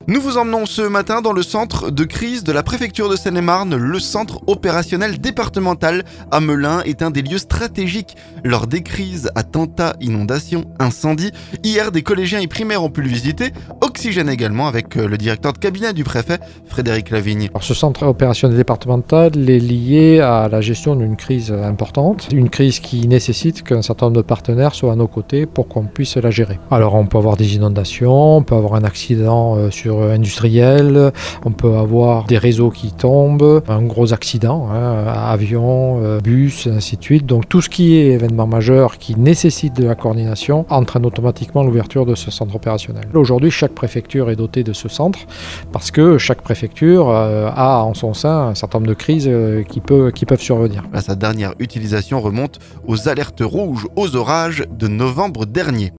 Nous vous emmenons ce matin dans le centre de crise de la préfecture de Seine-et-Marne. Le centre opérationnel départemental à Melun est un des lieux stratégiques lors des crises, attentats, inondations, incendies. Hier, des collégiens et primaires ont pu le visiter. Oxygène également avec le directeur de cabinet du préfet, Frédéric Lavigne. Alors, ce centre opérationnel départemental est lié à la gestion d'une crise importante, une crise qui nécessite qu'un certain nombre de partenaires soient à nos côtés pour qu'on puisse la gérer. Alors on peut avoir des inondations, on peut avoir un accident industriel, on peut avoir des réseaux qui tombent, un gros accident, avion, bus, ainsi de suite. Donc tout ce qui est événement majeur qui nécessite de la coordination entraîne automatiquement l'ouverture de ce centre opérationnel. Aujourd'hui, chaque préfecture est dotée de ce centre parce que chaque préfecture a en son sein un certain nombre de crises qui peuvent survenir. Sa dernière utilisation remonte aux alertes rouges aux orages de novembre dernier.